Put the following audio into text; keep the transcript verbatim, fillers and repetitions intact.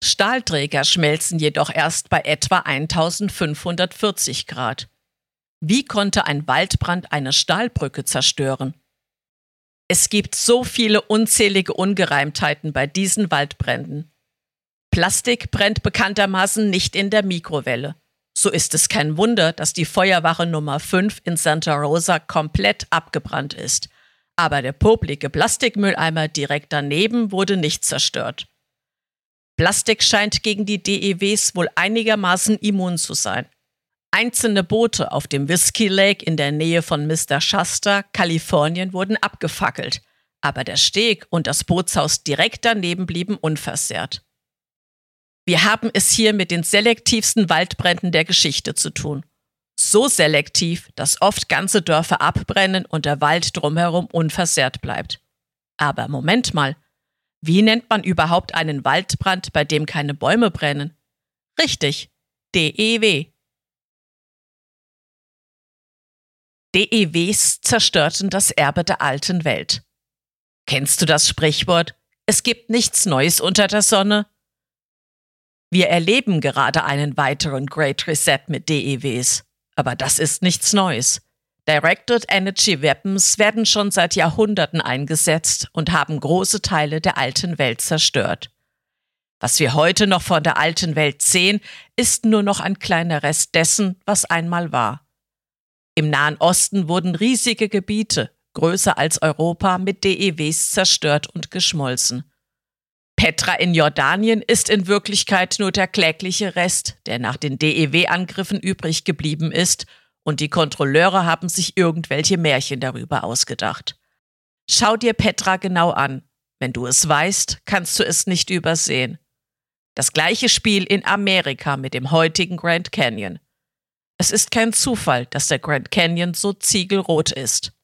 Stahlträger schmelzen jedoch erst bei etwa eintausendfünfhundertvierzig Grad. Wie konnte ein Waldbrand eine Stahlbrücke zerstören? Es gibt so viele unzählige Ungereimtheiten bei diesen Waldbränden. Plastik brennt bekanntermaßen nicht in der Mikrowelle. So ist es kein Wunder, dass die Feuerwache Nummer fünf in Santa Rosa komplett abgebrannt ist. Aber der poplige Plastikmülleimer direkt daneben wurde nicht zerstört. Plastik scheint gegen die D E Ws wohl einigermaßen immun zu sein. Einzelne Boote auf dem Whiskey Lake in der Nähe von Mister Shasta, Kalifornien, wurden abgefackelt, aber der Steg und das Bootshaus direkt daneben blieben unversehrt. Wir haben es hier mit den selektivsten Waldbränden der Geschichte zu tun. So selektiv, dass oft ganze Dörfer abbrennen und der Wald drumherum unversehrt bleibt. Aber Moment mal, wie nennt man überhaupt einen Waldbrand, bei dem keine Bäume brennen? Richtig, D E W. D E Ws zerstörten das Erbe der alten Welt. Kennst du das Sprichwort, es gibt nichts Neues unter der Sonne? Wir erleben gerade einen weiteren Great Reset mit D E Ws, aber das ist nichts Neues. Directed Energy Weapons werden schon seit Jahrhunderten eingesetzt und haben große Teile der alten Welt zerstört. Was wir heute noch von der alten Welt sehen, ist nur noch ein kleiner Rest dessen, was einmal war. Im Nahen Osten wurden riesige Gebiete, größer als Europa, mit D E Ws zerstört und geschmolzen. Petra in Jordanien ist in Wirklichkeit nur der klägliche Rest, der nach den D E W-Angriffen übrig geblieben ist, und die Kontrolleure haben sich irgendwelche Märchen darüber ausgedacht. Schau dir Petra genau an. Wenn du es weißt, kannst du es nicht übersehen. Das gleiche Spiel in Amerika mit dem heutigen Grand Canyon. Es ist kein Zufall, dass der Grand Canyon so ziegelrot ist.